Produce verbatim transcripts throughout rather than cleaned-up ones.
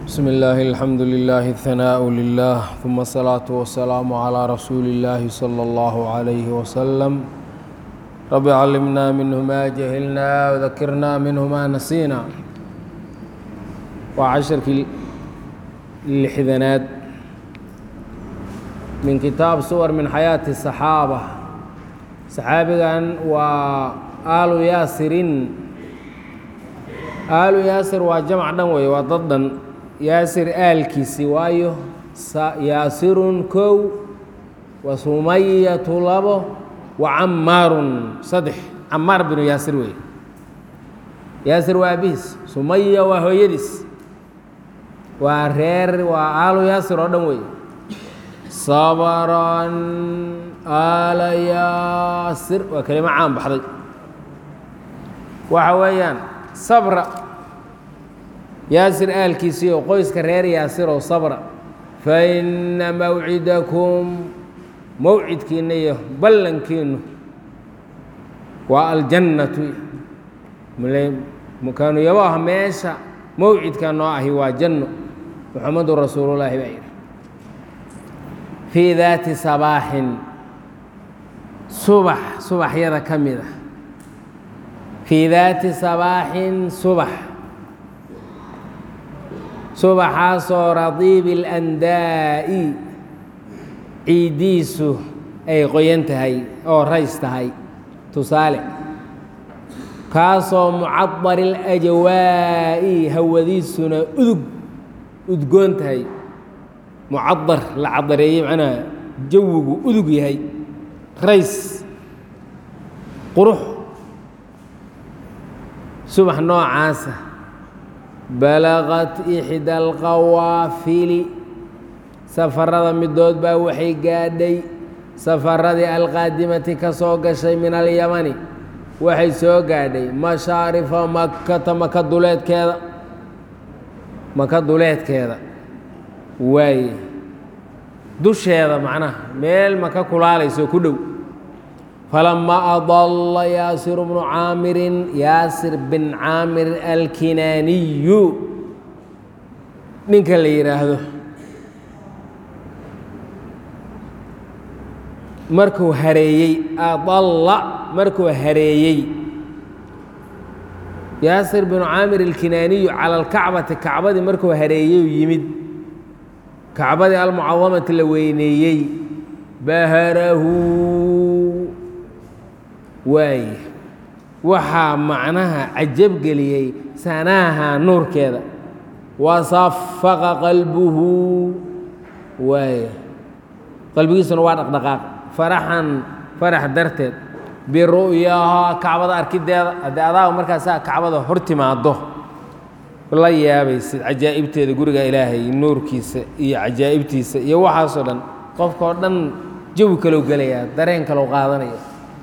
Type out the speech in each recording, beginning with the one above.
بسم الله الحمد لله الثناء لله ثم الصلاة والسلام على رسول الله صلى الله عليه وسلم رب علمنا منه ما جهلنا وذكرنا منه ما نسينا وعشر في الحذنات من كتاب صور من حياة الصحابة صحابيان وآل ياسر آل ياسر وجمع دنوي وضدا ياسر آل كيسي وايو ياسر كو وسمية لبو وعمار صدح عمار بن ياسر وي ياسر وابيس سمية وهو يدس ورير وآل ياسر ودنوي صبرا آل ياسر وكلمة عام بحضي وحويان صبر ياسر آل كيسي وقويس كرير ياسر وصبر فإن موعدكم موعد كينيه بلن كينه والجنة كانوا يواها ميشا موعد كان نوعه وجنة محمد رسول الله بأيه في ذات صباح صبح صبح يرى كمذا في ذات صباح صبح صبحaasoo radiib اlandaa'i ciidiisu ay qoyan tahay oo rays tahay tusaale kaasoo mucadar اlajwaa'i hawadiisuna udug udgoon tahay mucadar la cadareeyey macnaha jawigu udug yahay rays qurux subax noocaasa balaqat ixda alqawaafili safarada midood baa waxay gaadhay safaradii alqaadimati ka soo gashay min alyamani waxay soo gaadhay mashaarifa makata maka duleedkeeda maka duleedkeeda waaye dusheeda macnaha meel maka kulaalayso ku dhow فلما أضل ياسر بن عامر ياسر بن عامر الكناني ninka la yiraahdo markuu hareeyey adalla markuu hareeyey yaasir binu caamir alkinaaniyu cala alkacbati kacbadii markuu hareeyey yimid kacbadii almucadamati la weyneeyey baharahu waaye waxaa macnaha cajab geliyey sanaaha nuurkeeda wasafaqa qalbuhu waaye qalbigiisuna waa dhaqdhaqaaq faraxan farax darteed biru'yahaa kacbada arkideeda haddii adaaga markaasaa kacbada hor timaado la yaabaysid cajaa'ibteeda guriga ilaahay nuurkiisa iyo cajaa'ibtiisa iyo waxaasoo dhan qofkao dhan jawi kalou gelayaa dareen kalou qaadanaya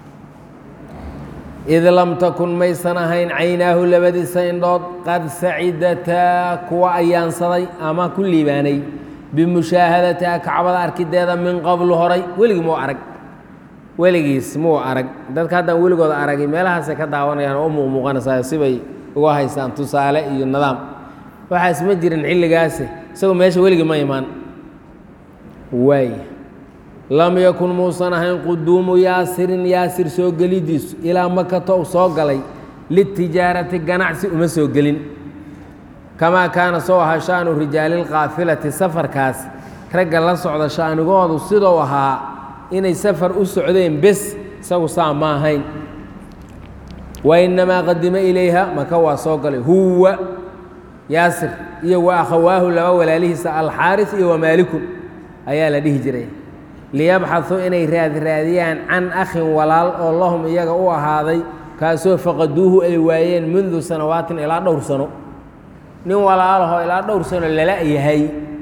id lam takun maysan ahayn caynaahu labadiisa indhood qad sacidataa kuwa ayaansaday ama ku liibaanay bimushaahadatiha kacbada arkideeda min qablu horay weligii muu arag weligiis muu arag dadka haddaan weligooda aragay meelahaasay ka daawanayaan oo u muuqmuuqanaysaa sibay uga haysaan tusaale iyo nidaam waxaas ma jirin xilligaasi isagoo meesha weligii ma imaan waay lam yakun muusan ahayn quduumu yaasirin yaasir soo gelidiisu ilaa makata u soo galay litijaarati ganacsi uma soo gelin kamaa kaana soo ahaa sha'nu rijaali lkaafilati safarkaas ragga la socda sha'nigoodu sidou ahaa inay safar u socdeen bes isagu saa ma ahayn wa inamaa qadima ilayha maka waa soo galay huwa yaasir iyo wa akhawaahu laba walaalihiisa alxaaris iyo wamaalikun ayaa la dhihi jiray liyabxaثuu inay raadraadiyaan can akhin walaal oo lahum iyaga u ahaaday kaasoo faqaduuhu ay waayeen mundu sanawaatin ilaa dhowr sano nin walaalahoo ilaa dhowr sano lala yahay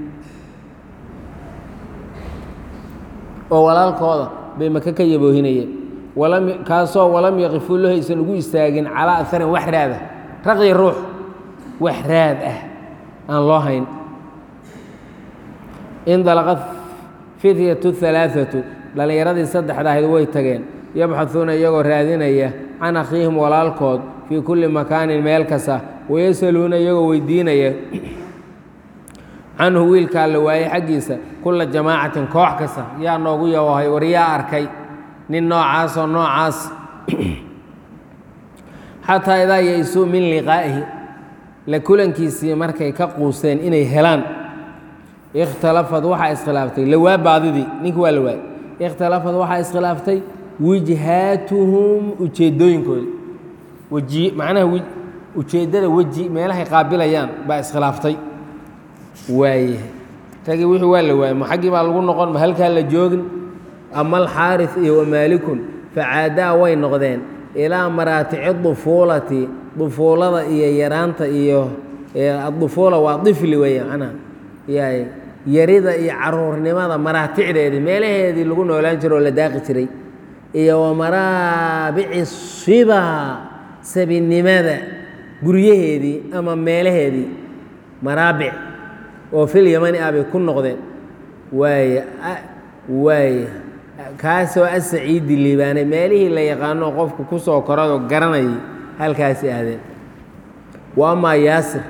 oo walaalkooda bay maka ka yaboohinayeen kaasoo walam yaqifuu lahu aysan ugu istaagin calaa aharin wax raada raqyi ruux wax raad ah aan loo hayn indalaqad fityatu halaaatu dhallinyaradii saddexda ahayd way tageen yabxahuuna iyagoo raadinaya can akhiihim walaalkood fii kulli makaanin meel kasta wayasaluuna iyagoo weydiinaya canhu wiilkaa la waayey xaggiisa kulla jamaacatin koox kasta yaa noogu yawahay war yaa arkay nin noocaasoo noocaas xataa idaa yaysuu min liqaa'ihi la kulankiisii markay ka quuseen inay helaan ikhtalafad waxaa iskhilaaftay lawaa baadidii ninki waa la waayey ikhtalafad waxaa iskhilaaftay wijhaatuhum ujeeddooyinkooda weji macnaha ujeeddada weji meelahay qaabilayaan baa iskhilaaftay waaye ragii wixii waa la waayey ma xaggii baa lagu noqon ma halkaa la joogin ama alxaaris iyo wamaalikun facaadaa way noqdeen ilaa maraatici dufuulati dufuulada iyo yaraanta iyo adufuula waa difli weeye macnaha yaay yarida iyo caruurnimada maraaticdeedii meelaheedii lagu noolaan jiro oo la daaqi jiray iyo wa maraabici siba sabinimada guryaheedii ama meelaheedii maraabic oo fil yamani ah bay ku noqdeen waay waay kaasoo asaciidi liibaanay meelihii la yaqaano qofku ku soo koradoo garanayay halkaasi aadeen wa amaa yaasir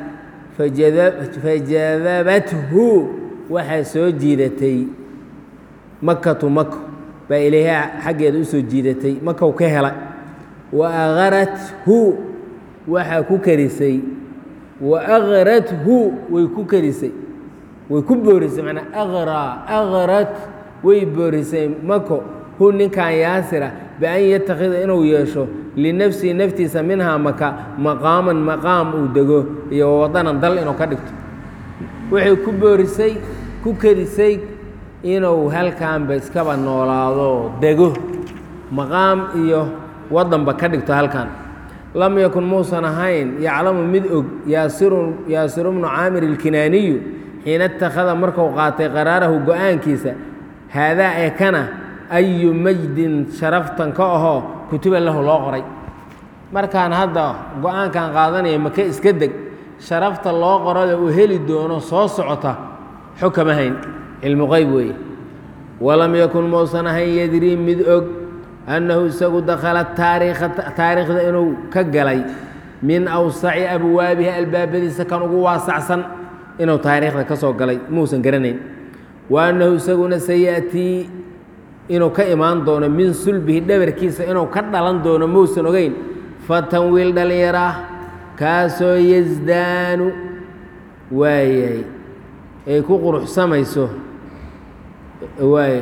fajadabathu waxaa soo jiidatay makatu mako baa ilayha xaggeeda u soo jiidatay makow ka hela wa agarathu waxaa ku karisay wa agarathu way ku karisay way ku boorisay manaa agraa agrat way boorisay mako hu ninkan yaasira bian yatakida inuu yeesho linafsihi naftiisa minhaa maka maqaaman maqaam uu dego iyo wadanan dal inuu ka dhigto waxay ku boorisay ku karisay inuu halkanba iskaba noolaado dego maqaam iyo wadanba ka dhigto halkan lam yakun muusan ahayn yaclamu mid og yaasiru yaasiru bnu caamir ilkinaaniyu xiina ittakhada marku qaatay qaraarahu go-aankiisa haadaa ee kana ayu majdin sharaftan ka ahoo kutuba lahu loo qoray markaan hadda go-aankan qaadanaya maka iska deg sharafta loo qorada uu heli doono soo socota xog kama hayn cilmu qeyb weeye walam yakun muusan ahayn yadrii mid og annahu isagu dakhala taariikha taariikhda inuu ka galay min awsaci abwaabihi albaabadiisa kan ugu waasacsan inuu taariikhda ka soo galay muusan garanayn wa annahu isaguna sayatii inuu ka imaan doono min sulbihi dhabarkiisa inuu ka dhalan doono muusan ogeyn fatan wiil dhallinyaraah kaasoo yasdaanu waayay ay ku quruxsamayso waay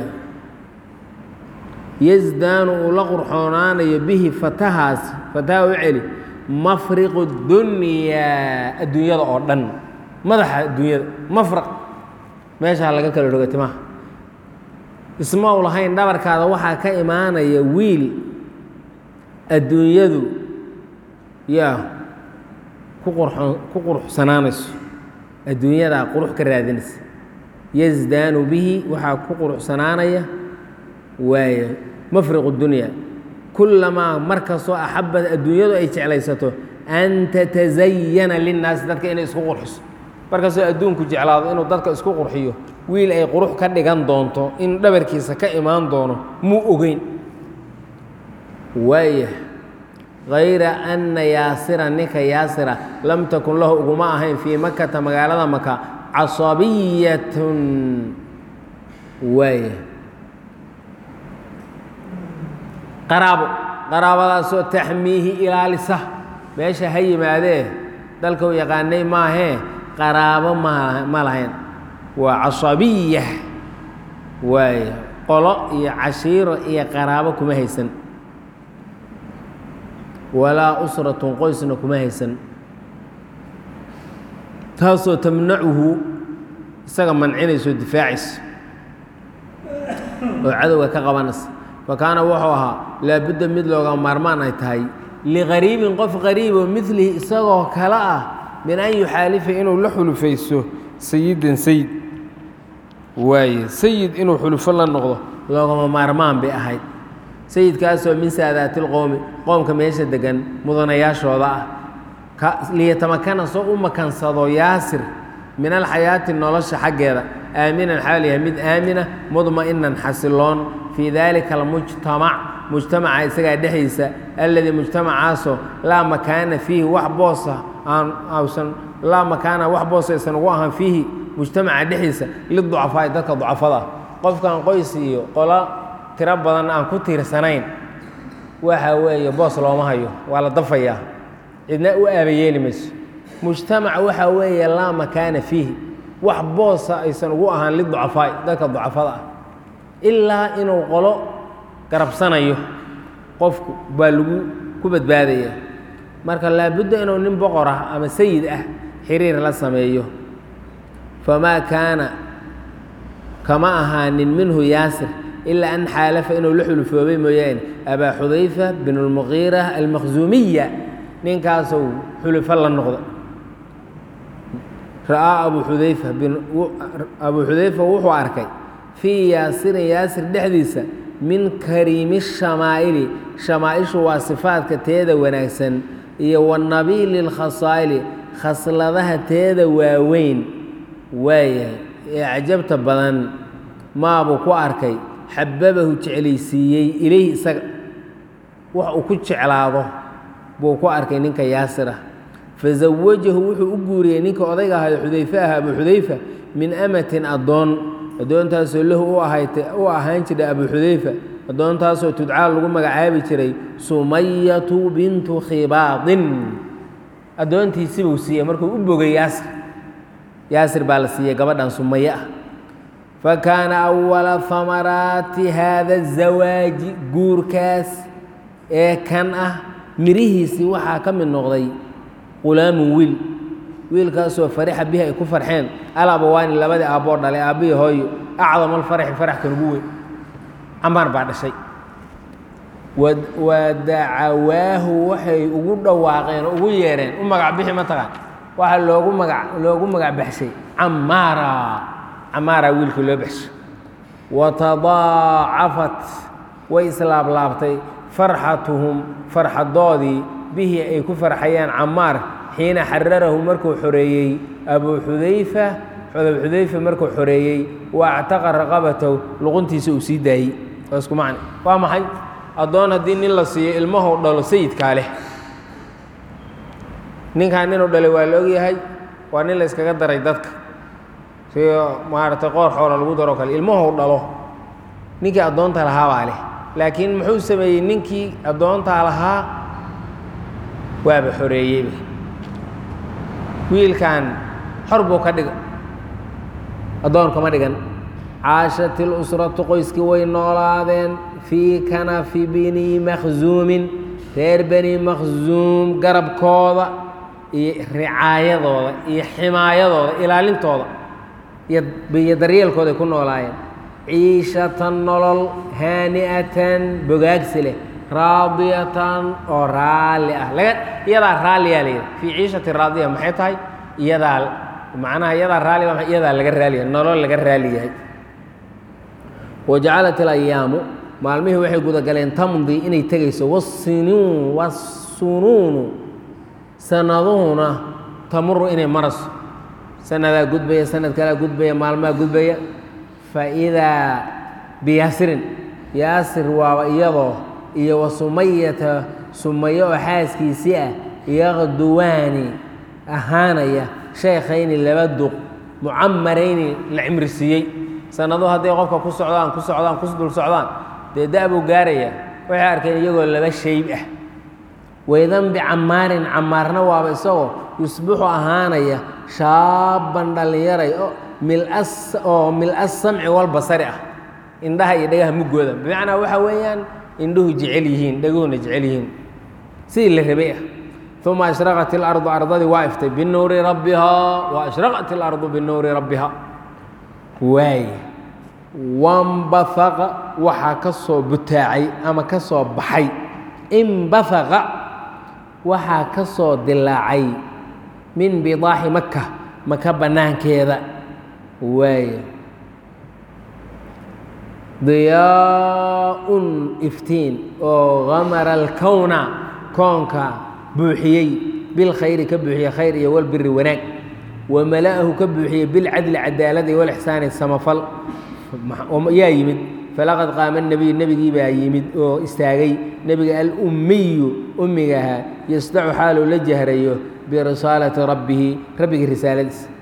yasdaanu uu la qurxoonaanayo bihi fatahaas fataha u celi mafriqu dunyaa adduunyada oo dhan madaxa adduunyada mafraq meeshaa laga kala roga timaha isma u lahayn dhabarkaada waxaa ka imaanaya wiil adduunyadu yaa ku qurxoon ku quruxsanaanayso adduunyadaa qurux ka raadinaysa yasdaanu bihi waxaa ku quruxsanaanaya waaya mafriqu dunya kulamaa markastoo axabad adduunyadu ay jeclaysato an tatasayana linnaasi dadka inay isku qurxiso markastoo adduunku jeclaado inuu dadka isku qurxiyo wiil ay qurux ka dhigan doonto in dhabarkiisa ka imaan doono muu ogeyn waaya hayra anna yaasira ninka yaasira lam takun lahu uguma ahayn fii makata magaalada maka casabiyatun waaya qaraabo qaraabadaasoo taxmiihi ilaalisa meesha ha yimaadee dalka u yaqaanay maahee qaraabo ma ma lahayn waa casabiya waaya qolo iyo cashiiro iyo qaraabo kuma haysan walaa usratun qoysna kuma haysan taasoo tamnacuhu isaga mancinayso difaacaysa oo cadowga ka qabanaysa fakaana wuxuu ahaa laabudda mid looga maarmaan ay tahay liqariibin qof qariiboo milihi isagoo kale ah min an yuxaalifa inuu la xulufayso sayidan sayid waaye sayid inuu xulufo la noqdo loogama maarmaan bay ahayd sayidkaasoo min saadaati lqowmi qoomka meesha degan mudanayaashooda ah liyatamakana soo u makansado yaasir min alxayaati nolosha xaggeeda aaminan xaal yahay mid aamina mudma'inan xasiloon fii daalika almujtamac mujtamaca isagaa dhexdiisa alladii mujtamacaasoo laa makaana fiihi wax boosa aan ausan laa makaana wax boosa aysan ugu ahaan fiihi mujtamaca dhexdiisa liducafaa dadka ducafada qofkan qoys iyo qolo tiro badan aan ku tiirsanayn waxa weeye boos looma hayo waa la dafayaa cidna u aabayeeli mayso mujtamac waxa weeye laa makaana fiihi wax boosa aysan ugu ahaan liducafaa dadka ducafada ah ilaa inuu qolo garabsanayo qofku baa lagu ku badbaadaya marka laabudda inuu nin boqor ah ama sayid ah xiriir la sameeyo famaa kaana kama ahaanin minhu yaasir ilaa an xaalafa inuu la xulufoobay mooyaane abaa xudayfa bin اlmugiira almakhzuumiya ninkaasuu xulufo la noqda ra'aa abu xudayfa abuu xudayfa wuxuu arkay fii yaasirin yaasir dhexdiisa min kariimi shamaa'ili shamaaishu waa sifaadka teeda wanaagsan iyo wanabiili اlkhasaa'ili khasladaha teeda waaweyn waayahay ee cajabta badan maabuu ku arkay xababahu jeclaysiiyey ilayhi isaga wax uu ku jeclaado buu ku arkay ninka yaasir ah fazawajahu wuxuu u guuriyey ninka odayga ahayo xudayfe ah abu xudayfa min amatin addoon addoontaasoo lahu u ahaan jiray abu xudayfa addoontaasoo tudcaa lagu magacaabi jiray sumayatu bintu khibaadin addoontiisibuu siiyey markuu u bogay yaasir yaasir baa la siiyey gabadhan sumaye ah fakaana awala hamaraati haada الزawaaji guurkaas ee kan ah mirihiisii waxaa ka mid noqday qulaamun wiil wiilkaasoo farixa bihi ay ku farxeen alabawaani labadii aabboo dhalay aabbihii hooyo acdam alfarxi faraxkan ugu weyn camaar baa dhashay wadacawaahu waxay ugu dhawaaqeen oo ugu yeereen u magac bixi mataqaan waxaa loogu maga loogu magac baxshay camaara camaara wiilkii loo baxshay watadaacafat way islaablaabtay farxatuhum farxadoodii bihi ay ku farxayaan camaar xiina xararahu markuu xoreeyey abuu xudayfa abu xudayfa markuu xoreeyey wa actaqa raqabatahu luquntiisa uu sii daayey waa isku macne waa maxay addoon haddii nin la siiyo ilmahuu dhalo sayidkaa leh ninkaan ninuu dhalay waa la ogyahay waa nin la yskaga daray dadka si maaragtay qoor xoola lagu daroo kale ilmahuu dhalo ninkii addoonta lahaa baa leh laakiin muxuu sameeyey ninkii addoontaa lahaa waaba xoreeyeyba wiilkan xor buu ka dhiga addoon kama dhigan caashat ilusratu qoyskii way noolaadeen fii kanafi bini makhzuumin reer beni makhzuum garabkooda iyo ricaayadooda iyo ximaayadooda ilaalintooda iyo daryeelkooday ku noolaayeen ciishatan nolol haani'atan bogaagsi leh raadiyatan oo raalli ah laga iyadaa raalliyaa layidhi fii ciishati raadiya maxay tahay iyadaa macnaha iyadaa raalli ba iyadaa laga raaliyahay nolol laga raali yahay wajacalat ilayaamu maalmihii waxay gudagaleen tamdi inay tegayso wasinuun wasunuunu sanaduhuna tamuru inay maraso sanadaa gudbaya sanad kalaa gudbaya maalmaha gudbaya faidaa biyaasirin yaasir waaba iyadoo iyo wasumayata sumayo oo xaaskiisii ah yaqduwaani ahaanaya sheekhayni laba duq mucamarayni la cimrisiiyey sanado hadday qofka ku socdaan ku socdaan ku dul socdaan dee da-buu gaaraya waxay arkeen iyagoo laba shayb ah waydan bicamaarin camaarna waaba isagoo yusbixu ahaanaya shaaban dhallinyaray oo milas oo mil-as samci walbasari ah indhaha iyo dhagaha muggooda bimacnaa waxa weeyaan indhuhu jecel yihiin dhaguhuna jecel yihiin sidii la rabay ah uma ashraqat ilardu ardadii waa iftay binuuri rabbihaa wa ashraqat ilardu binuuri rabbihaa waay wambahaqa waxaa ka soo butaacay ama ka soo baxay imbahaqa waxaa ka soo dilaacay min bidaaxi maka maka bannaankeeda waay diyaa-un iftiin oo gamara alkowna koonka buuxiyey bilkhayri ka buuxiyey khayr iyo walbiri wanaag wamala'ahu ka buuxiyey bilcadli cadaalada iyo walixsaani samafal yaa yimid falaqad qaama nebiyu nebigii baa yimid oo istaagay nebiga alummiyu ummiga ahaa yasdacu xaaluu la jahrayo birisaalati rabbihi rabbigii risaaladiisa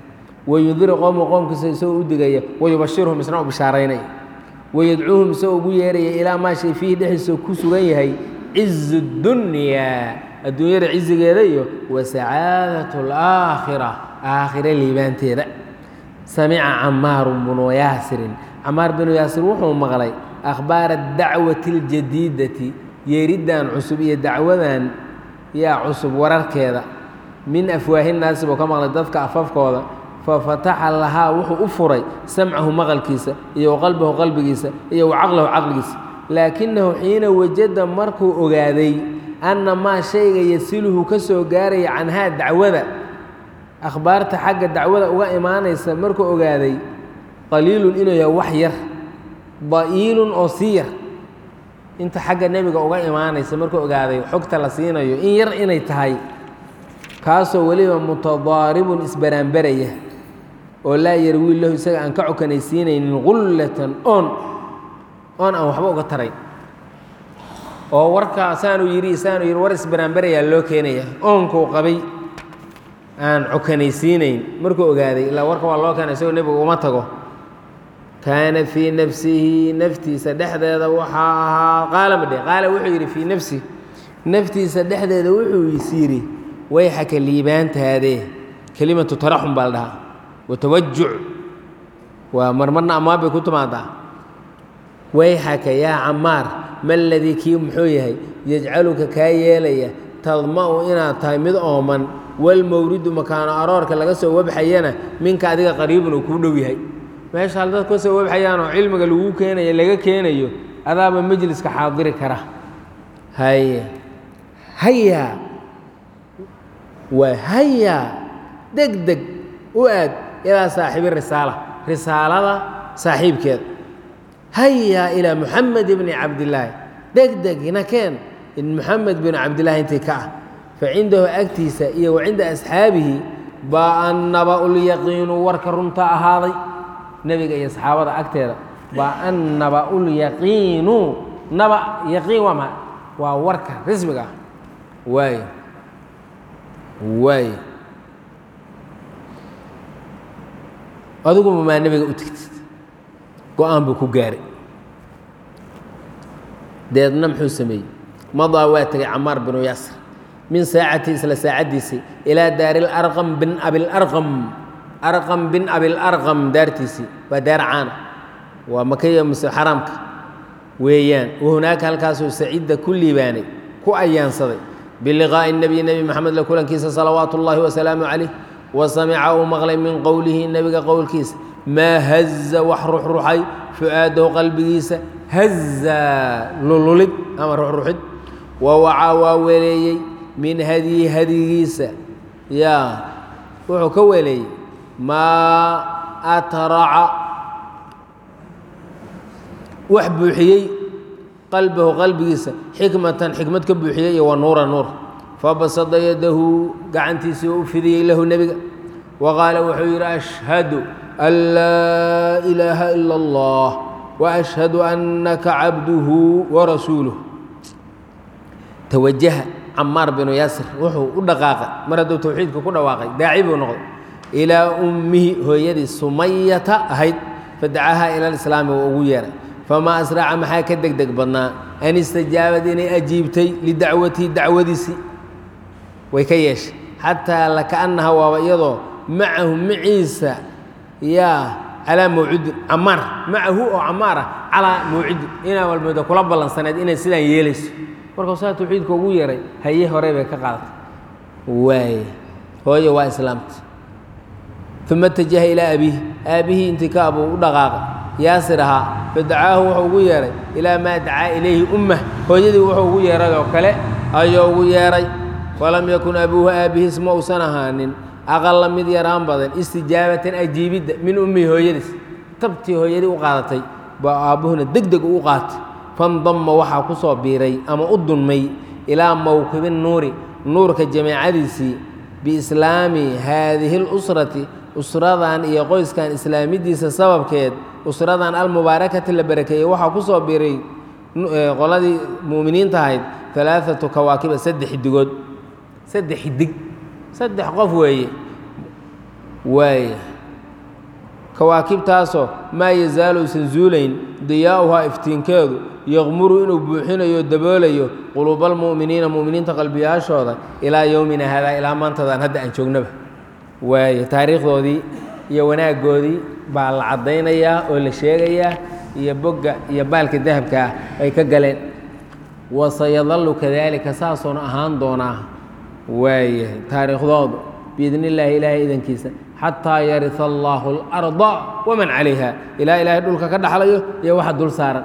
wayundiru qowma qoomkiisa isagoo u digaya wayubashirhum isna u bishaaraynaya wayadcuuhum isagoo ugu yeeraya ilaa maa shay fiihi dhexdiisa ku sugan yahay cizu dunyaa adduunyada cizigeeda iyo wa sacaadatu alaakhira aakhire liibaanteeda samica camaaru bnu yaasirin camaar binu yaasir wuxuu maqlay akhbaara dacwati اljadiidati yeeriddan cusub iyo dacwadan yaa cusub wararkeeda min afwaahi naasi buu ka maqlay dadka afafkooda fafataxa lahaa wuxuu u furay samcahu maqalkiisa iyo qalbahu qalbigiisa iyo caqlahu caqligiisa laakinahu xiina wajada markuu ogaaday anna maa shayga yasiluhu ka soo gaaraya canhaa dacwada akhbaarta xagga dacwada uga imaanaysa markuu ogaaday qaliilun inuu yahay wax yar da'iilun oo sii yar inta xagga nebiga uga imaanaysa markuu ogaaday xogta la siinayo in yar inay tahay kaasoo weliba mutadaaribun isbaraanbaraya oo laa yarwii lahu isaga aan ka cokanaysiinaynin qullatan oon oon aan waxba uga tarayn oo warkaa saanuu yidhi saanuu yidhi war isbaraanbarayaa loo keenaya oonkuu qabay aan cokanaysiinayn markuu ogaaday ilaa warka waa loo keenay isagoo nebiga uma tago kaana fii nafsihi naftiisa dhexdeeda waxaa ahaa qaala madhe qaala wuxuu yidhi fii nafsihi naftiisa dhexdeeda wuxuu is yidhi wayxaka liibaantaadee kelimatu taraxum baa la dhahaa watawajuc waa marmarna ammaan bay ku timaadaa wayxaka yaa camaar ma ladii kii muxuu yahay yajcaluka kaa yeelaya tadma'u inaad tahay mid ooman walmawridu makaano aroorka laga soo wabxayana minka adiga qariibun uu kuu dhow yahay meesha hal dad ka soo wabxayaan oo cilmiga lagu keenayo laga keenayo adaaba majliska xaadiri kara haya haya waa haya deg deg u aad ilaa saaxiibi risaala risaalada saaxiibkeeda haya ilaa muxamed bni cabdillaahi deg deg ina keen in muxamed bin cabdillaahi intii ka ah facindahu agtiisa iyo wa cinda asxaabihi baa annaba ulyaqiinu warka runta ahaaday nebiga iyo saxaabada agteeda baa annaba ulyaqiinu naba yaqiin waa maa waa warka rismiga ah waayo waayo adiguba maa nebiga u tegtid go-aan buu ku gaaray deedna muxuu sameeyey madaa waa tegay camaar binu yaasir min saacati isla saacaddiisii ilaa daari larqam bin abilarqam arqam bin abilarqam daartiisii waa daar caana waa makaya muse xaraamka weeyaan wahunaaka halkaasuu saciidda ku liibaanay ku ayaansaday biliqaa'i nebiy nebi maxamed la kulankiisa salawaatu ullaahi wasalaamu calayh wa samica uu maqlay min qowlihi nebiga qowlkiisa maa haza wax ruxruxay fu'aadahu qalbigiisa haza lululid ama ruxruxid wa wacaa waa weleeyey min hadyi hadyigiisa yaa wuxuu ka weleeyey maa atraca wax buuxiyey qalbahu qalbigiisa xikmatan xikmad ka buuxiyey iyo wa nuura nuur fabasada yadahu gacantiisii u fidiyey lahu nebiga wa qaala wuxuu yidhi ashhadu an laa ilaaha ila allah wa ashhadu annaka cabduhu warasuuluh tawajaha camaar binu yaasir wuxuu u dhaqaaqay mar hadduu tawxiidka ku dhawaaqay daaci buu noqday ilaa ummihi hooyadii sumayata ahayd fadacahaa ila alislaami wuu ugu yeeray famaa asraca maxaa ka deg deg badnaa an istajaabad inay ajiibtay lidacwatihi dacwadiisii way ka yeeshay xataa lakaannaha waaba iyadoo macahu maciisa yaa calaa mawcidin camaar macahu oo camaar ah calaa mawcidin inaa walmooda kula ballansaneed inay sidaan yeelayso markuu saa tawxiidka ugu yeeray haye hore bay ka qaadatay waay hooyo waa islaamta uma itajaha ilaa abiihi aabihii intii ka abuu u dhaqaaqay yaasir ahaa fadacaahu wuxuu ugu yeeray ilaa maa dacaa ilayhi ummah hooyadii wuxuu ugu yeeray oo kale ayuu ugu yeeray walam yakun abuuhu aabihiis ma uusan ahaanin aqalla mid yaraan badan istijaabatan ajiibidda min ummihi hooyadiis tabtii hooyadii u qaadatay baa aabbuhuna deg deg u qaatay fandama waxaa ku soo biiray ama u dunmay ilaa mowkibi nuuri nuurka jamaacadiisii biislaami haadihi اlusrati usradan iyo qoyskan islaamidiisa sababkeed usradan almubaarakati la barakeeyey waxaa ku soo biiray qoladii mu'miniinta ahayd alaaatu kawaakiba saddex xidigood saddex xidig saddex qof weeye waay kawaakibtaasoo maa yazaalu usan zuulayn diyaa'uhaa iftiinkeedu yaqmuru inuu buuxinayo daboolayo quluubalmu'miniina mu'miniinta qalbiyaashooda ilaa yowmina haadaa ilaa maantadan hadda aan joognaba waaye taariikhdoodii iyo wanaaggoodii baa la caddaynayaa oo la sheegayaa iyo bogga iyo baalka dahabka ah ay ka galeen wasayadallu kadaalika saasoona ahaan doonaa waaye taariikhdoodu biidni illaahi ilaahay idankiisa xataa yarisa allaahu alarda waman calayha ilaa ilaahay dhulka ka dhaxlayo iyo waxa dul saaran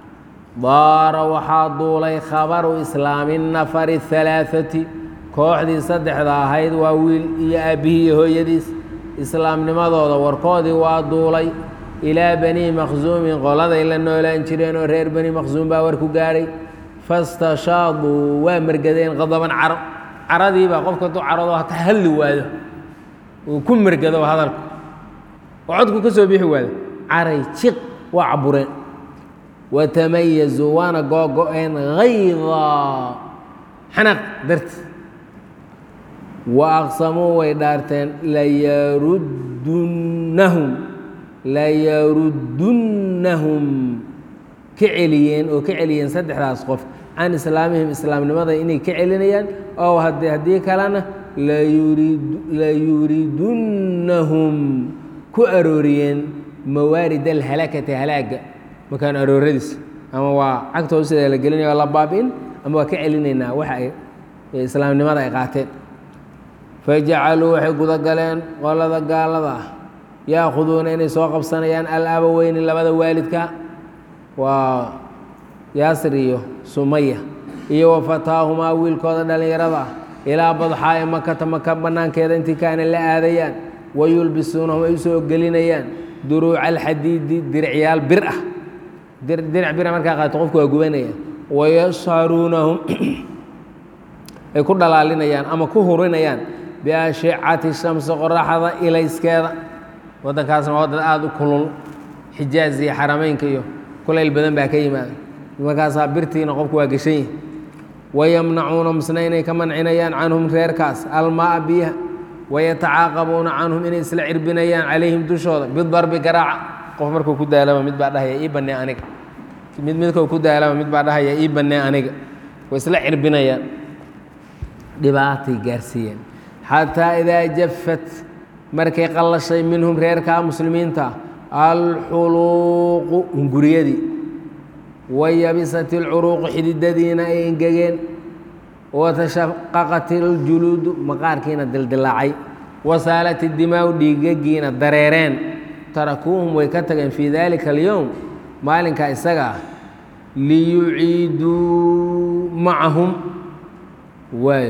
daara waxaa duulay khabaru islaami nafari halaaثati kooxdii saddexda ahayd waa wiil iyo aabbihii iyo hooyadiis islaamnimadooda warkoodii waa duulay ilaa bani makhsuumin qoladay la noolaan jireen oo reer bani makhsuum baa war ku gaadhay fastashaaduu waa mergadeen qadaban caro caradii baa qofka hadduu carado hata hadli waayo uu ku mergado hadalku oo codku ka soo bixi waayo caray jiq waa cabureen watamayazuu waana googo-een haydaa xanaq darti wa aqsamuu way dhaarteen layaruddunahum layaruddunahum ka celiyeen oo ka celiyeen saddexdaas qof can islaamihim islaamnimada inay ka celinayaan oo haddii haddii kalena layurid layuridunnahum ku arooriyeen mawaarid alhalakati halaaga makaan arooradiis ama waa cagtooda sida la gelinaya la baabi'in ama waa ka celinaynaa waxa ay islaamnimada ay qaateen fajacaluu waxay guda galeen qolada gaalada ah yaakhuduuna inay soo qabsanayaan alabaweyni labada waalidka waa yaasir iyo sumaya iyo wa fataahumaa wiilkooda dhallinyarada ah ilaa badxaa'i makata maka bannaankeeda intii kaana la aadayaan wayulbisuunahum ay u soo gelinayaan duruuca alxadiidi diricyaal bir ah diric bira markaa qaato qofku waa gubanaya wayasharuunahum ay ku dhalaalinayaan ama ku hurinayaan biashicati shamsi qoraxda ilayskeeda waddankaasna waa waddan aada u kulul xijaaz iyo xarameynka iyo kulayl badan baa ka yimaada markaasaa birtiina qofku waa gashan yihi wayamnacuuna misna inay ka mancinayaan canhum reerkaas almaaa biyaha wayatacaaqabuuna canhum inay isla cirbinayaan calayhim dushooda bidarbi garaaca qof markuu ku daalaba mid baa dhahaya ii bannee aniga mid midkuu ku daalaba mid baa dhahaya ii bannee aniga way isla cirbinayaan dhibaatay gaarsiiyeen xataa idaa jafat markay qallashay minhum reerkaa muslimiinta alxuluuqu hunguriyadii wayabisat ilcuruuqu xididadiina ay engegeen watashaqaqat iljuluudu maqaarkiina dildilaacay wasaalat idimaau dhiigagiina dareereen tarakuuhum way ka tageen fii daalika alyowm maalinkaa isaga ah liyuciiduu macahum waay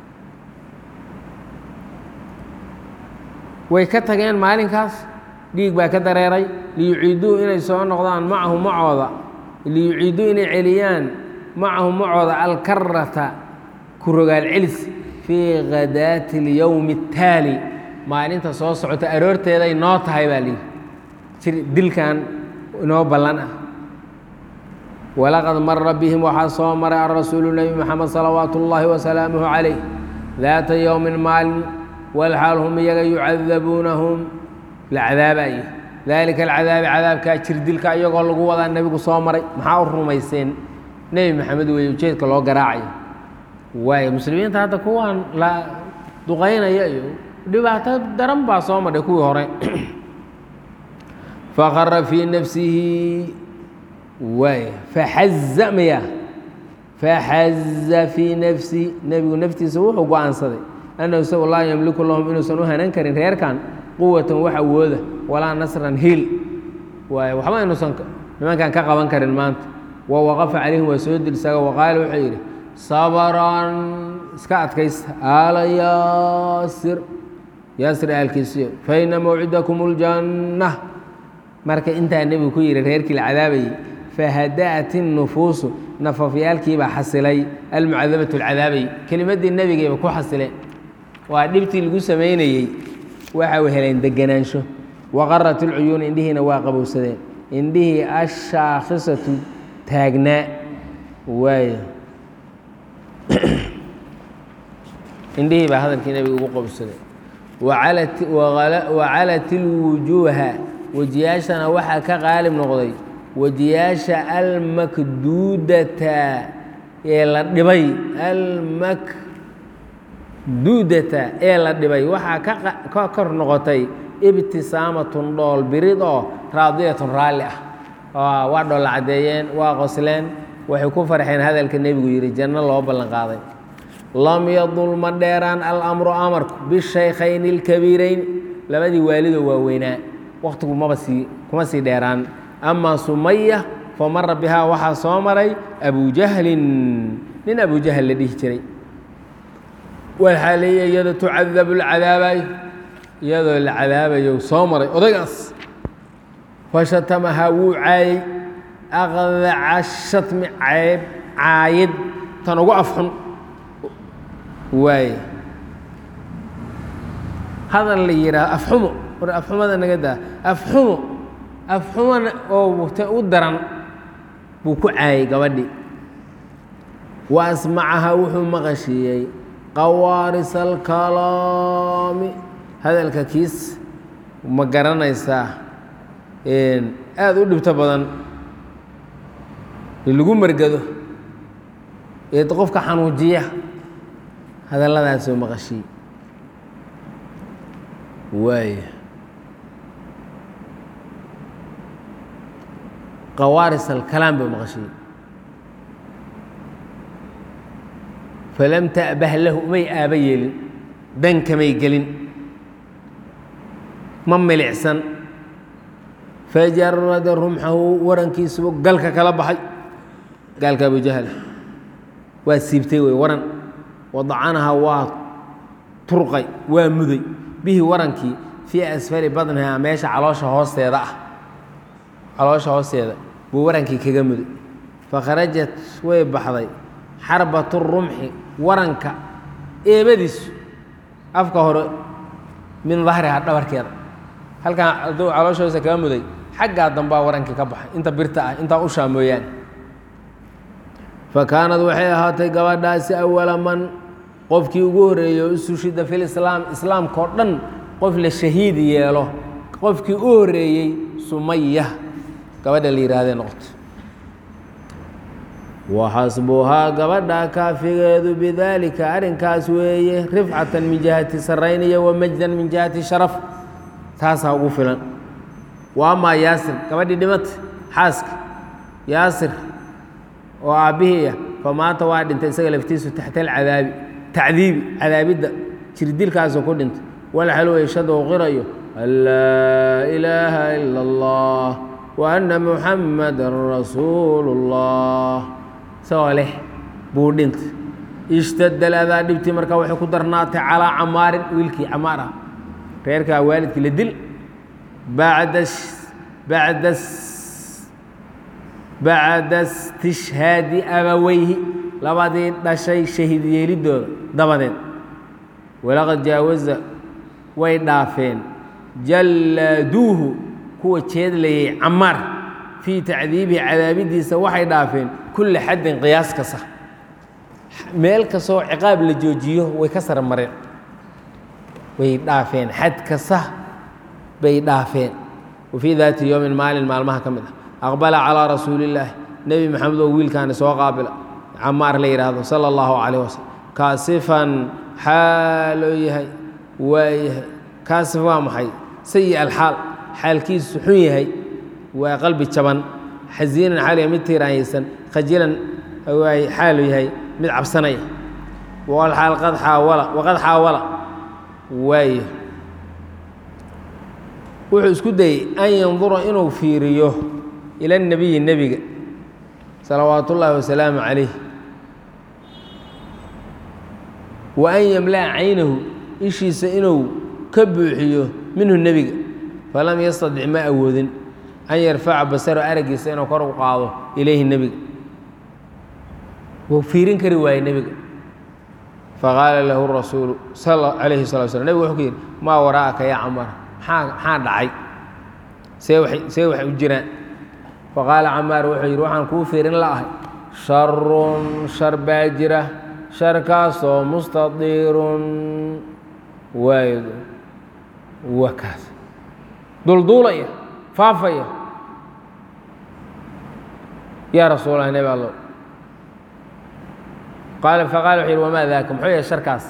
way ka tageen maalinkaas dhiig baa ka dareeray liyuciiduu inay soo noqdaan macahu macooda liyuciiduu inay celiyaan macahu macooda alkarata ku rogaal celis fii khadaati اlyowmi اtaali maalinta soo socota aroorteeday noo tahay baa lihi jir dilkan inoo ballan ah walaqad mara bihim waxaa soo maray arasuulu nebi moxamed salawaatu اllaahi wasalaamuhu calayh daata yowmin maalin walxaal hum iyaga yucadabuunahum la cadaabayo daalika alcadaabi cadaabkaa jirdilka iyagoo lagu wadaa nebigu soo maray maxaa u rumayseen nebi maxamed weeye ujeedka loo garaacayo waayo muslimiinta hadda kuwaan la duqaynaya iyo dhibaato daran baa soo madhay kuwii hore faqara fii nafsihi waay faxaza maya faxaza fii nafsihi nebigu naftiisa wuxuu go-aansaday annahu isagu laa yamliku lahum inuusan u hanan karin reerkan quwatan wax awooda walaa nasran hiil waayo waxba inuusan nimankan ka qaban karin maanta wa waqafa calayhim waa soo dilsaga waqaala wuxuu yidhi sabran iska adkaysta aala yaasir yaasir aalkiisiyo faina mawcidakum اljanna marka intaa nebigu ku yidhi reerkii la cadaabayey fahada'at الnufuusu nafafyaalkiibaa xasilay almucadabatu alcadaabayey kelimaddii nebigayba ku xasileen waa dhibtii lagu samaynayey waxa u heleen deganaansho waqarat اlcuyuun indhihiina waa qabowsadeen indhihii ashaakhisatu taagnaa waay indhihii baa hadalkii nebiga ugu qabowsadeen wacalat ilwujuuha wejiyaashana waxaa ka qaalib noqday wejiyaasha almakduudata ee la dhibay almakduudata ee la dhibay waxaa ka kor noqotay ibtisaamatun dhool birid oo raadiyatun raalli ah waa dhoolla caddeeyeen waa qosleen waxay ku farxeen hadalka nebigu yidhi janno loo ballan qaaday lam yadul ma dheeraan alamru amarku bishaykhayn اlkabiirayn labadii waalidoo waaweynaa waktigu maba sii kuma sii dheeraan amaa sumaya famara bihaa waxaa soo maray abujahlin nin abujahl la dhihi jiray walxaaleeye iyadoo tucadabu lcadaabay iyadoo la cadaabayo soo maray odaygaas fashatamahaa wuu caayey aqdaca shatmi ceeb caayid tan ugu afxun waaye hadal la yidhaah afxumo war afxumada naga daa afxumo afxumona oo t u daran buu ku caayay gabadhii wa asmacaha wuxuu maqashiiyey qawaarisa alkalaami hadalka kiis ma garanaysaa aada u dhibto badan lagu margado ee qofka xanuujiya hadalladaasoo maqashii waaya qawaaris alkalaam buu maqashii falam ta'bah lahu may aaba yeelin dankamay gelin ma milicsan fajarada rumxahu warankiisubu galka kala baxay gaalka abujahl waa siibtay wey waran wadacanaha waa turqay waa muday bihi warankii fii asfali badnihaa meesha caloosha hoosteeda ah caloosha hoosteeda buu warankii kaga muday fakharajat way baxday xarbatu rumxi waranka eebadiisu afka hore min dahrihaa dhabarkeeda halkan hadduu caloosha hoose kaga muday xaggaa dambaa warankii ka baxay inta birta ah intaa ushaa mooyaane fakaanad waxay ahaatay gabadhaasi awala man qofkii ugu horreeyey oo isushida fil islaam islaamka oo dhan qof la shahiid yeelo qofkii u horreeyey sumaya gabadha la yihaahdee noqoto waxasbuhaa gabadha kaafigeedu bidaalika arrinkaas weeye rifcatan min jihati sarayn iyo wamajdan min jihati sharaf taasaa ugu filan wa amaa yaasir gabadhii dhimata xaaska yaasir oo aabbihiiya famaata waa dhintay isaga laftiisu taxta alcadaabi tacdiibi cadaabidda jirdilkaasoo ku dhintay walxalu yashhadu qirayo an laa ilaaha ila allah wa anna muxammadan rasuulu اllah isagoo leh buu dhintay ishtadal adaa dhibtii markaa waxay ku darnaatay calaa camaarin wiilkii camaar ah reerkaa waalidkii la dil bacda bacda bacda istishhaadi abaweyhi labadii dhashay shahiid yeelidooda dabadeed walaqad jaawaza way dhaafeen jallaaduuhu kuwa jeedlayay camaar fii tacdiibihi cadaabidiisa waxay dhaafeen kulla xaddin qiyaas kasta meel kastoo ciqaab la joojiyo way ka sara mareen way dhaafeen xad kasta bay dhaafeen wafii daati yowmin maalin maalmaha ka mid ah aqbala calىa rasuuli illaahi nebi maxamed oo wiilkaani soo qaabila camaar la yidhaahdo sala allahu calayh wasalam kaasifan xaaloo yahay waa yahay kaasif waa maxay sayi alxaal xaalkiisu xun yahay waa qalbi jaban xasiinan xaal yahay mid tiiraanyaysan khajilan waay xaalu yahay mid cabsanaya walxaal qad xaawala waqad xaawala waaya wuxuu isku dayey an yandura inuu fiiriyo ila الnabiyi nebiga salawaat ullaahi wasalaamu calayh wa an yamla'a caynahu ishiisa inuu ka buuxiyo minhu nebiga falam yastadic ma awoodin an yarfaca basaro araggiisa inuu kor u qaado ilayhi nebiga wuu fiirin kari waayey nebiga faqaala lahu rasuulu alayhi الsalatu slam nebig wuxuu ku yidhi maa waraa'aka yaa camaar maxaa maxaa dhacay see waay see waxay u jiraan faqaala camaar wuxuu yidhi waxaan kuu fiirin la'ahay sharun shar baa jira sharkaasoo mustadiirun waaydo waa kaas dulduulaya faafaya yaa rasuul allah nebi allow qaala faqaala wuxuu yidhi wamaa daaka muxuu yahay sharkaas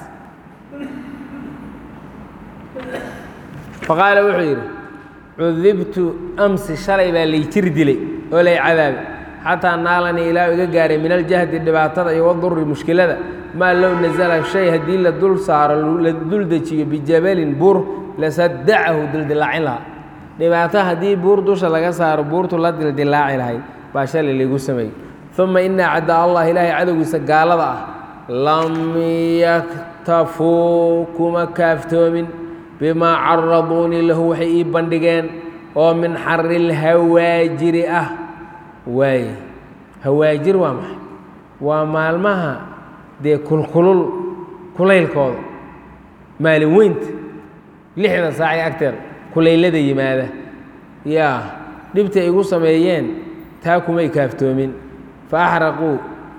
faqaala wuxuu yidhi cudibtu amsi shalay baa lay jir dilay oo lay cadaabay xataa naalanii ilaa iga gaaray min aljahdi dhibaatada iyo wadurri mushkilada maa low nasala shay haddii la dul saaro la dul dejiyo bijabalin buur lasaddacahu dildilaacin lahaa dhibaato haddii buur dusha laga saaro buurtu la dildilaaci lahayd baa shalay laygu sameeyey uma ina acdaa allah ilaahay cadowgiisa gaalada ah lam yaktafuu kuma kaaftoomin bimaa caraduunii lahu waxay ii bandhigeen oo min xari lhawaajiri ah waaye hawaajir waa maxay waa maalmaha dee kulkulul kulaylkooda maalin weynta lixda saacee agteeda kulaylada yimaada yaa dhibta ay igu sameeyeen taa kumay kaaftoomin fa axraquu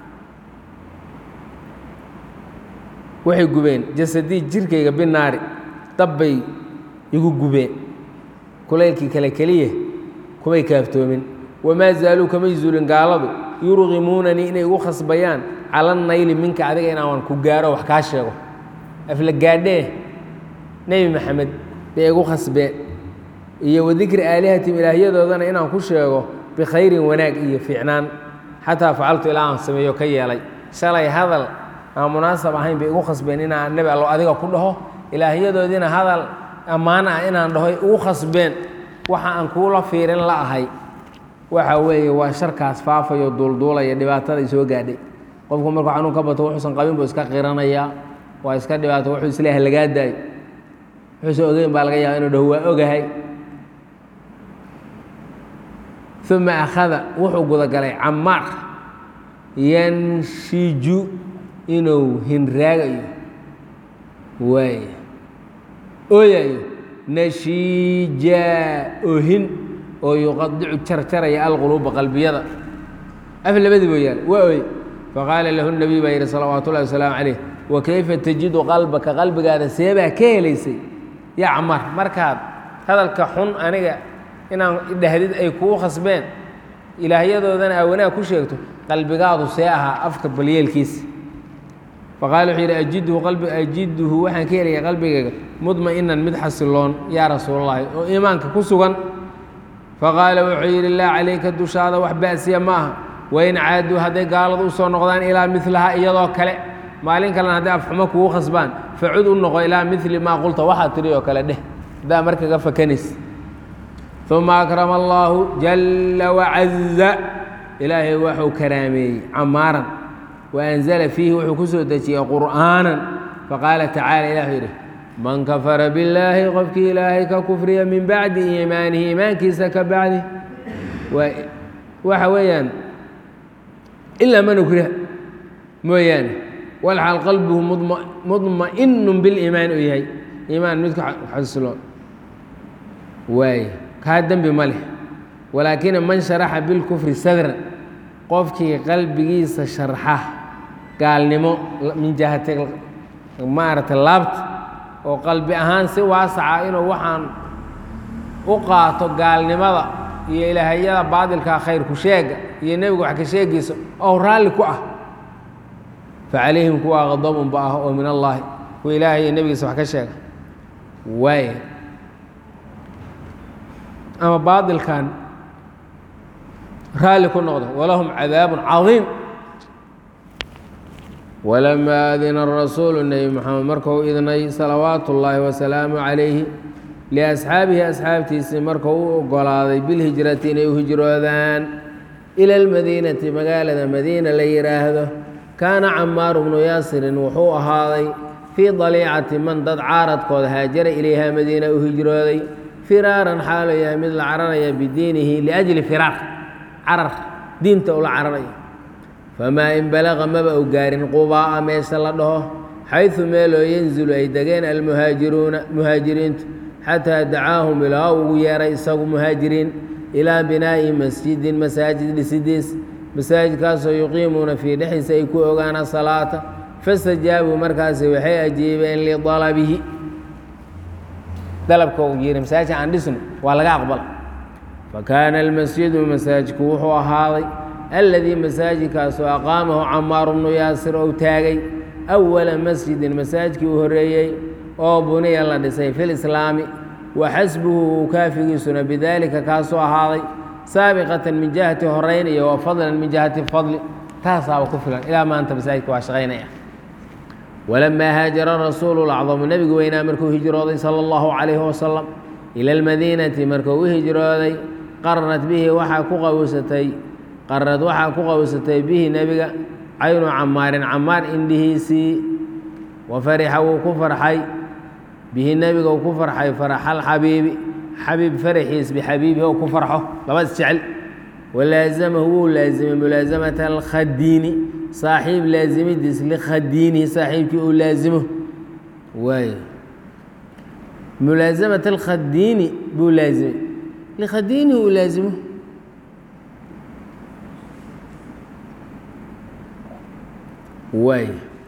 waxay gubeen jasadii jirkayga binaari dabbay igu gubeen kulaylkii kale keliya kumay kaaftoomin wamaa zaaluu kamay zuulin gaaladu yurqimuunanii inay igu khasbayaan cala nayli minka adiga inaan ku gaaro wax kaa sheego afla gaadhee nebi maxamed bay igu khasbeen iyo wadikri aalihatim ilaahyadoodana inaan ku sheego bikhayrin wanaag iyo fiicnaan xataa facaltu ilaa aan sameeyo ka yeelay shalay hadal aan munaasab ahayn bay igu khasbeen inaan nebi allo adiga ku dhaho ilaahyadoodiina hadal ammaan ah inaan dhaho ugu khasbeen waxa aan kuula fiirin la ahay waxa weeye waa sharkaas faafayo duulduulaya dhibaatada soo gaadhay qofku markuu xanuun ka bato wuxuusan qabin buu iska qiranayaa waa iska dhibaato wuxuu isleeyahay lagaa daayo wuxuusan ogeyn baa laga yaaba inuu dhaho waa ogahay uma akhada wuxuu gudagalay camaar yanshiju inuu hinraagayo waay ooyayo nashiija oohin oo yuqadicu jarjaraya alquluuba qalbiyada af labadii boo yaal waa ooye faqaala lahu nabiy baa yidhi salawaatu ullahi wasalaamu calayh wa kayfa tajidu qalbaka qalbigaada seebaa ka helaysay yaa camaar markaad hadalka xun aniga inaan dhahdid ay kuu khasbeen ilaahyadoodana aa wanaag ku sheegto qalbigaadu see ahaa afka balyeelkiisa faqaala wuxuu yidhi ajidhu qalbi ajidhu waxaan ka helaya qalbigayga mudma'inan mid xasiloon yaa rasuulallaahi oo iimaanka ku sugan faqaala wuxuu yidhi laa calayka dushaada wax ba'siya ma aha wain caaduu hadday gaaladu u soo noqdaan ilaa milahaa iyadoo kale maalin kalena hadday afxumo kugu khasbaan facud u noqo ilaa mili maa qulta waxaad tidhi oo kale dheh haddaa markaga fakanays uma akrama allaahu jalla wacaza ilaahay waxuu karaameeyey camaaran waanzala fiihi wuxuu ku soo dejiyey qur'aanan faqaala tacaala ilah wuxuu yidhi man kafara billaahi qofkii ilaahay ka kufriya min bacdi iimaanihi iimaankiisa ka bacdi waxa weeyaan ilaa man ukriha mooyaane walxal qalbuhu mudma'inu biliimaan uu yahay iimaan midka xasiloon waay kaa dembi ma leh walaakina man sharaxa bilkufri sadran qofkii qalbigiisa sharxa gaalnimo min jihati maaragtay laabta oo qalbi ahaan si waasaca inuu waxaan u qaato gaalnimada iyo ilaahayada baadilkaa khayrku sheega iyo nebiga wax ka sheegiisa oo raalli ku ah facalayhim kuwaa qadabunba ah oo min allaahi kuwa ilaahay iyo nebigiisa wax ka sheega waay ama baadilkan raalli ku noqdo walahum cadaabun cadiim walamaa adina rasuulu nebi moxamed markuu idnay salawaatu ullaahi wasalaamu calayhi liasxaabihi asxaabtiisii markuu u ogolaaday bilhijrati inay u hijroodaan ila almadiinati magaalada madiina la yidhaahdo kaana camaaru bnu yaasirin wuxuu ahaaday fii daliicati man dad caaradkooda haajara ilayhaa madiina u hijrooday firaaran xaalu yahay mid la cararaya bidiinihi liajli firaar carar diinta ula cararaya famaa in balaqa maba u gaarin qubaa'a meesha la dhaho xaysu meeloo yanzilu ay degeen almuhaajiruuna muhaajiriintu xataa dacaahum ilaa ugu yeeray isagu muhaajiriin ilaa binaa'i masjidin masaajid dhisidiis masaajidkaasoo yuqiimuuna fii dhexdiisa ay ku ogaana salaata fastajaabuu markaasi waxay ajiibeen lidalabihi dalabka uu yidhi masaajid aan dhisno waa laga aqbala fakaana almasjidu masaajidku wuxuu ahaaday aladii masaajidkaasu aqaamahu camaaru bnu yaasir ou taagay awala masjidin masaajidkii u horeeyey oo buniya la dhisay fi lislaami waxasbuhu kaafigiisuna bidaalika kaasuu ahaaday saabiqatan min jihati horeyn iyo wa fadlan min jihati fadli taasaaba ku filan ilaa maanta masaajidka waa shaqaynaya walamaa haajara rasuulu lacdamu nebigu weynaa markuu hijrooday sala allahu calayhi wasalam ila almadiinati markuu u hijrooday qarnad bihi waxaa ku qawsatay qarnad waxaa ku qawsatay bihi nebiga caynu camaarin camaar indhihiisii wa farixa wuu ku farxay bihi nebiga uu ku farxay faraxa alxabiibi xabiib faraxiis bixabiibihi ou ku farxo labas jecel walaazamahu wuu laazimay mulaasamata alkhadiini saaxiib laazimidiis likhadiinihi saaxiibkii uu laazimo waay mulaasamata alkhadiini buu laazimay likhadiinihi uu laazimo waay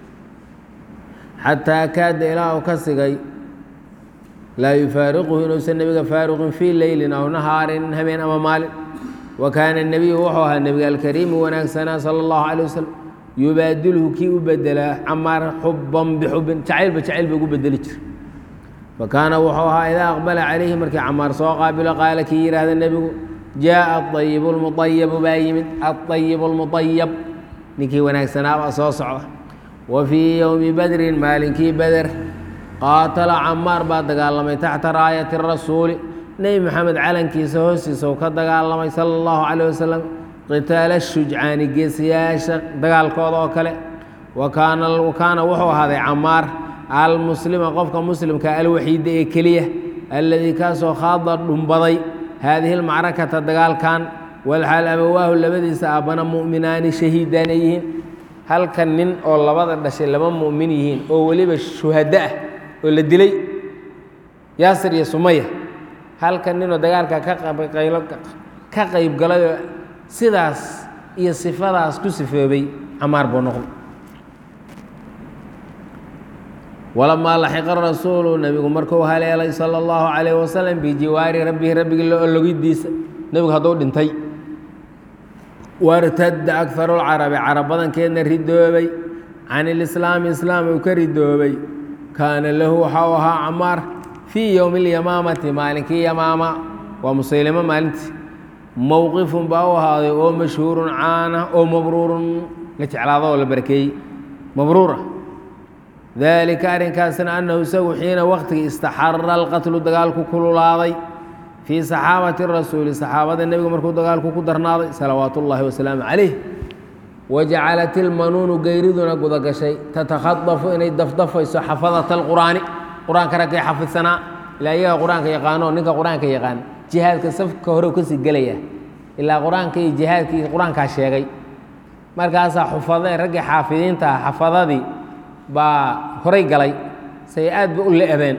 xataa kaada ilaa uu ka sigay laa yufaariquhu inuusan nebiga faaruqin fii leylin aw nahaarin habeen ama maalin wa kaana الnebiyu wuxuu ahaa nebiga alkariimu wanaagsanaa salى اllahu عalيه wasalam yubaadilhu kii u bedelaa camaar xuban bixubin jacaylba jacayl ba ugu bedeli jira fakaana wuxuu ahaa idaa aqbala calayhi markii camaar soo qaabilo qaala kii yidhaahda nebigu jaaءa aطayibu اlmuطayabu baa yimid aطayibu اlmuطayab ninkii wanaagsanaa baa soo socda wa fii yowmi badrin maalinkii beder qaatala camaar baa dagaalamay taxta raayati rasuuli nebi maxamed calankiisa hoostiisa uu ka dagaalamay sala allahu calayh wasalam qitaala shujcaani geesiyaasha dagaalkooda oo kale wa kaana kaana wuxuu ahaaday camaar almuslima qofka muslimka alwaxiida ee keliya alladii kaasoo khaada dhumbaday haadihi lmacrakata dagaalkan walxaal abawaahu labadiisa aabbana mu'minaani shahiidaan ay yihiin halkan nin oo labada dhashay laba mu'min yihiin oo weliba shuhado ah oo la dilay yaasir iyo sumaya halkan ninoo dagaalka ka ka qayb galayoo sidaas iyo sifadaas ku sifoobay camaar buu noqday walamaa laxiqa rasuulu nebigu markuu haleelay sala allahu calayh wasalam bijiwaari rabbihi rabbigii la ologidiisa nebigu hadduu dhintay wartadda akaru lcarabi carab badankeedna ridoobay can ilislaami islaam uu ka ridoobay kaana lahu waxa u ahaa camaar fii yowmi اlyamaamati maalinkii yamaama waa musaylimo maalintii mowqifun baa u ahaaday oo mashhuurun caana oo mabruurun la jeclaado oo la barakeeyey mabruura daalika arrinkaasna annahu isagu xiina waqtigii istaxara alqatlu dagaalku kululaaday fii saxaabati rasuuli saxaabada nebigu markuu dagaalku ku darnaaday salawaatu ullaahi wasalaamu calayh wajacalat ilmanuunu geyriduna gudagashay tatakhadafu inay dafdafayso xafadata alqur'aani qur-aanka raggay xafidsanaa ilaa iyaga qur-aanka yaqaano ninka qur-aanka yaqaan jihaadka safka hore u kasii gelaya ilaa qur-aanka iyo jihaadka iyo qur-aankaa sheegay markaasaa xufadee raggii xaafidiinta ah xafadadii baa horay galay say aad ba u le-deen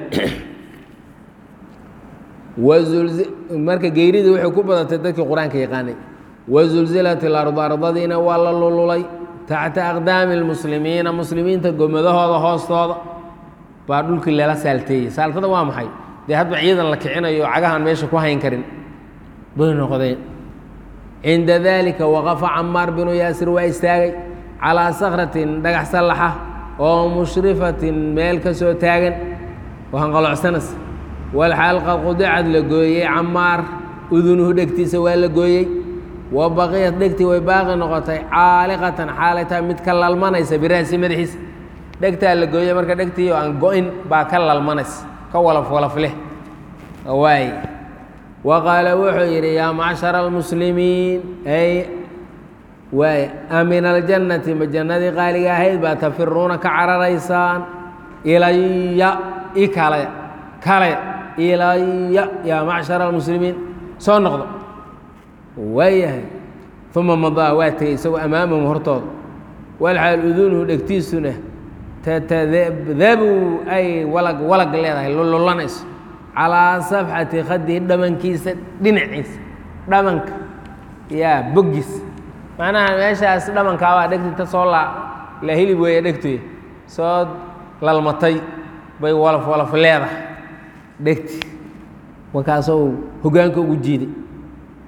marka geyridii waxay ku badatay dadkii qur-aanka yaqaanay wazulzilat ilardu ardadiina waa la lululay taxta aqdaami lmuslimiina muslimiinta gomadahooda hoostooda baa dhulkii lala saalteeyey saaltada waa maxay dee hadba ciidan la kicinayo cagahan meesha ku hayn karin bay noqdeen cinda dalika waqafa camaar binu yaasir waa istaagay calaa sakratin dhagax sallaxa oo mushrifatin meel ka soo taagan wahanqalocsanas walxaal qad qudicad la gooyey camaar udunuhu dhegtiisa waa la gooyey wa baqiyat dhegtii way baaqi noqotay caaliqatan xaalay tahay mid ka lalmanaysa biraasi madaxiisa dhegtaa la gooyey marka dhegtii oo aan go-in baa ka lalmanaysa ka walaf walaf leh waay wa qaala wuxuu yidhi yaa macshara almuslimiin ay waay amin aljannati ma jannadii qaaliga ahayd baa tafiruuna ka cararaysaan ilaya i kale kale ilaya yaa macshara almuslimiin soo noqdo waayahay uma madaa waa tegey isagoo amaamahum hortooda walxaal uduunuhu dhegtiisuna tatadabdabu ay walag walag leedahay lululanayso calaa safxati khadihi dhamankiisa dhinaciisa dhamanka yaa boggiis macnaha meeshaas dhamankaabaa dhegti ta soo la la hilib weeye dhegtuy soo lalmatay bay walaf walaf leedahay dhegti markaasou hoggaanka ugu jiiday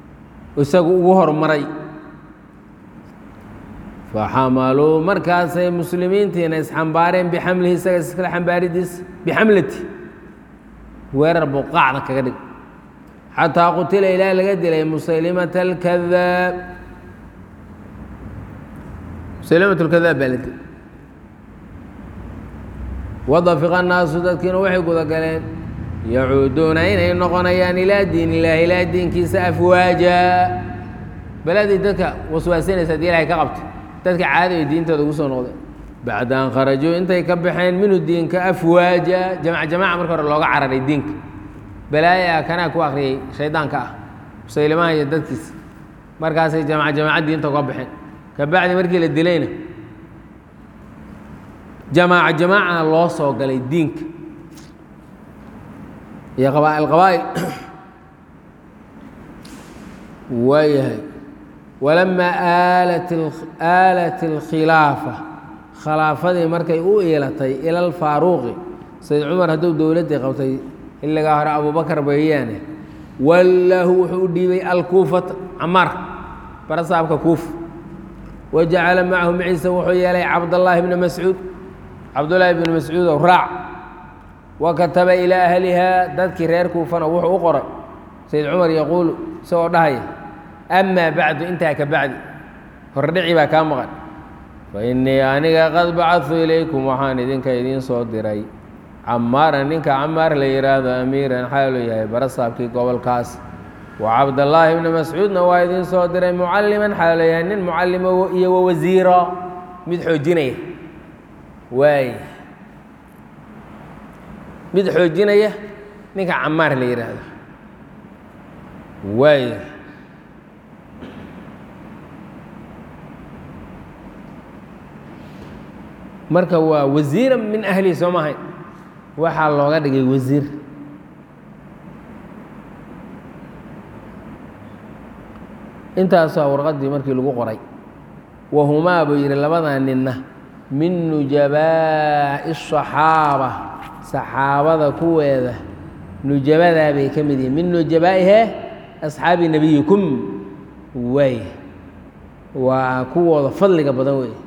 isagu ugu hormaray faxamaluu markaasay muslimiintiina isxambaareen bixamlihi isaga iskala xambaaridiisa bixamlati weerar buu qaacda kaga dhig xataa qutila ilaa laga dilay musaylimata alkadaab musaylimat alkadaab baa la dilay wadafiqa annaasu dadkiina waxay guda galeen yacuuduuna inay noqonayaan ilaa diin illaahi ilaa diinkiisa afwaaja beladii dadka waswaasinaysa haddii ilahay ka qabto dadka caadi ay diintooda ugu soo noqdeen bacda an kharajuu intay ka baxeen minhu diinka afwaaja jamac jamaca marka hore looga cararay diinka balaaya kanaa ku akriyey shaydaanka ah musaylimaha iyo dadkiisa markaasay jamac jamaca diinta uga baxeen ka bacdi markii la dilayna jamaaca jamaaca loo soo galay diinka iyo qabaa'il qabaa'il waayahay walamaa aalat aalat alkhilaafa khilaafadii markay u iilatay ila alfaaruuqi sayd cumar hadduu dowladdii qabtay xilligaa hore abubakar bayaane wallahu wuxuu u dhiibay alkuufata camaar barasaabka kuufa wajacala macahu maciisa wuxuu yeelay cabdallaahi bna mascuud cabdullaahi bnu mascuud oo raac wa kataba ilaa ahlihaa dadkii reer kuufana wuxuu u qoray sayd cumar yaquulu isagoo dhahaya amaa bacdu intaa ka bacdi hordhici baa kaa maqan fa innii aniga qad bacadtu ilaykum waxaan idinka idiin soo diray camaaran ninka camaar la yidhaahdo amiiran xaaluu yahay barasaabkii gobolkaas wa cabdallaahi bna mascuudna waa idiin soo diray mucalliman xaaluu yahay nin mucallimo iyo wa wasiira mid xoojinaya waay mid xoojinaya ninka camaar la yidhaahdo waay marka waa wasiira min ahlihi soo mahay waxaa looga dhigay wasiir intaasaa warqaddii markii lagu qoray wahumaa buu yidhi labadaa ninna min nujabaa'i الصaxaaba saxaabada kuweeda nujabadaa bay ka mid yihiin min nujabaa'ihe asxaabi nebiyikum waay waa kuwooda fadliga badan wey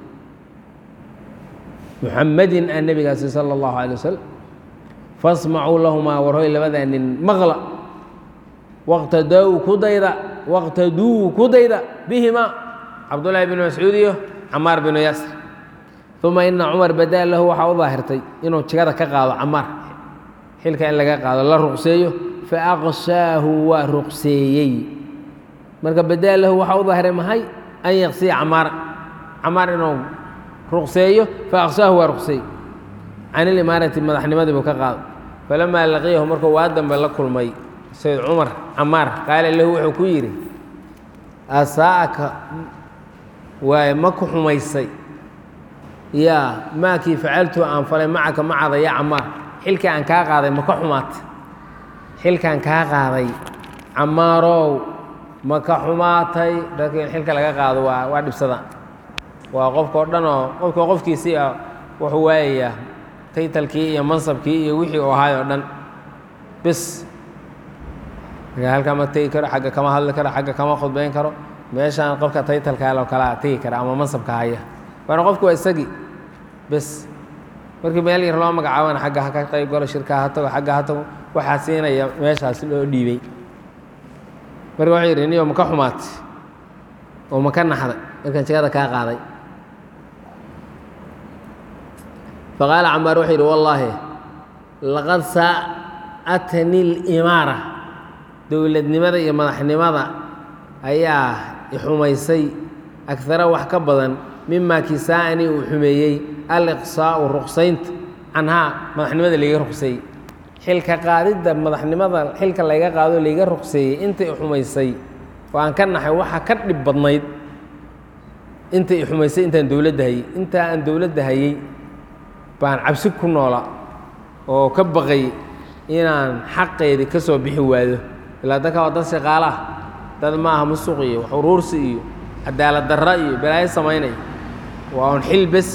muxamedin a nebigaasi salى اllahu alيه wasalam fasmacuu lahumaa warhoy labadaa nin maqla waqtadow ku dayda waqtaduu ku dayda bihimaa cabdullaahi binu mascuud iyo camaar binu yaasir uma ina cumar badaa lahu waxaa u daahirtay inuu jigada ka qaado camaar xilka in laga qaado la ruqseeyo faaqshaahu waa ruqseeyey marka badaa lahu waxaa u daahiray mahay an yaqsiya camaara camaar inuu ruqseeyo faaqshaahu waa ruqseey can ilimaarati madaxnimadii buu ka qaado falamaa laqiyahu markuu waa dambe la kulmay sayd cumar camaar qaala lahu wuxuu ku yidhi asaa'aka waaye ma ku xumaysay yaa maakii facaltu aan falay macaka macada ya camaar xilkii aan kaa qaaday ma ka xumaatay xilkaan kaa qaaday camaarow ma ka xumaatay dadka in xilka laga qaado waa waa dhibsada waa qofka o dhan oo qofka qofkiisii ah wuxuu waayayaa taytalkii iyo mansabkii iyo wixii uu ahaay oo dhan bis marka halkaa ma tegi karo xagga kama hadli karo xagga kama khudbayn karo meeshaan qofka taytalkaa loo kalaa tegi kara ama mansabka haya waana qofku waa isagii bes markii meel yar loo magacaabana xagga ha ka qayb galo shirkaa ha tago xagga ha tago waxaa siinaya meeshaas loo dhiibay marka wuxuu yidhi niyo maka xumaatay oo maka naxday markaan jigada kaa qaaday faqaala camaar wuxuu yidhi wallaahi laqad saa'atni limaara dowladnimada iyo madaxnimada ayaa ixumaysay agara wax ka badan mimaa kisaa'anii uu xumeeyey aliqsaa'u ruqsaynta canhaa madaxnimada layga ruqseeyey xilka qaadidda madaxnimada xilka layga qaado layga ruqseeyey inta i xumaysay oo aan ka naxay waxa ka dhib badnayd inta i xumaysay intaan dowladda hayey intaa aan dowladda hayey baan cabsi ku noola oo ka baqay inaan xaqeedii ka soo bixi waado ilaa dadka waa dad shaqaala ah dad ma aha musuq iyo wax uruursi iyo cadaalad darra iyo balaayo samaynaya waa un xil bes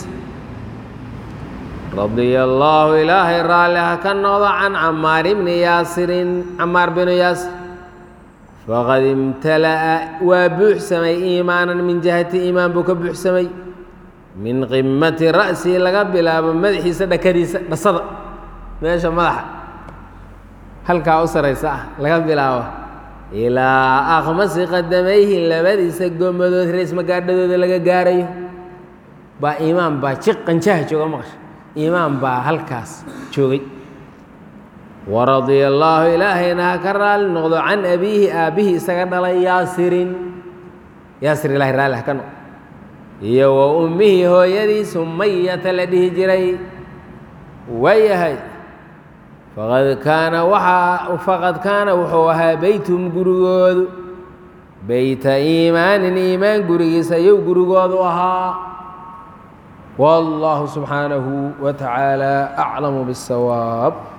radia allaahu ilaahay raalli ha ka noqdo can camaar ibni yaasirin camaar binu yaasir faqad imtala'a waa buuxsamay iimaanan min jihati iimaan buu ka buuxsamay min qimati ra'sii laga bilaabo madaxiisa dhakadiisa dhasada meesha madaxa halkaa u saraysa ah laga bilaabo ilaa akhmasi qadamayhi labadiisa gomadood rays magaadhadooda laga gaarayo baa iimaan baa jiq qanjaha jooga maqasha iimaan baa halkaas joogay waradia allaahu ilaahayna ha ka raali noqdo can abiihi aabbihii isaga dhalay yaasirin yaasir ilahay raalli ha ka noqdo iyo wa ummihii hooyadii sumayata la dhihi jiray waayahay faqad kaana waaa faqad kaana wuxuu ahaa beytuhum gurigoodu beyta iimaanin iimaan gurigiisa ayuu gurigoodu ahaa wallaahu subxaanahu wa tacaala aclamu biاsawaab